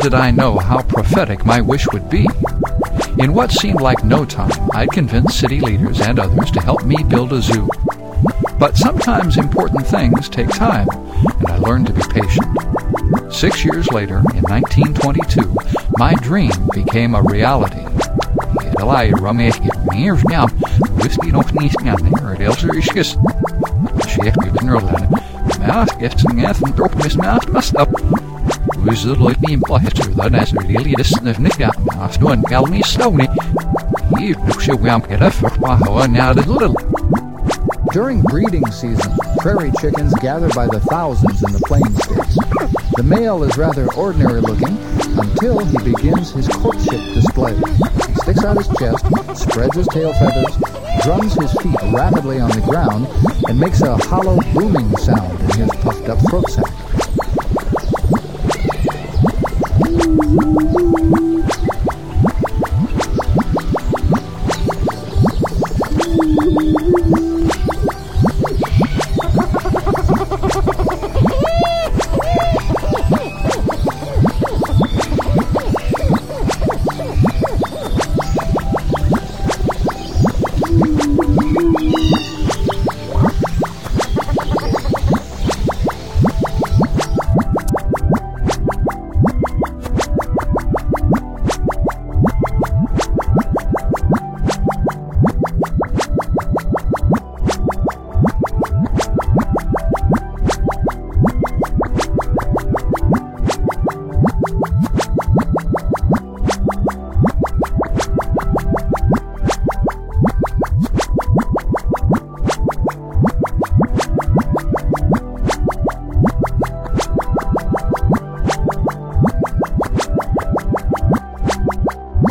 did I know how prophetic my wish would be. In what seemed like no time, I'd convinced city leaders and others to help me build a zoo. But sometimes important things take time, and I learned to be patient. 6 years later, in 1922, my dream became a reality. During breeding season, prairie chickens gather by the thousands in the plain states. The male is rather ordinary looking until he begins his courtship display. He sticks out his chest, spreads his tail feathers, drums his feet rapidly on the ground, and makes a hollow booming sound in his puffed up throat sac.